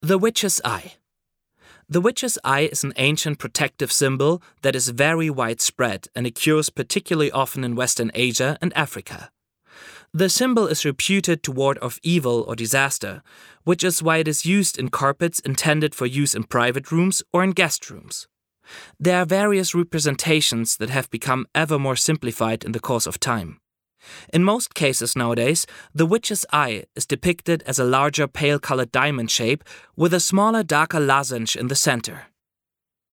The witch's eye. The witch's eye is an ancient protective symbol that is very widespread and occurs particularly often in Western Asia and Africa. The symbol is reputed to ward off evil or disaster, which is why it is used in carpets intended for use in private rooms or in guest rooms. There are various representations that have become ever more simplified in the course of time. In most cases nowadays, the witch's eye is depicted as a larger pale-colored diamond shape with a smaller, darker lozenge in the center.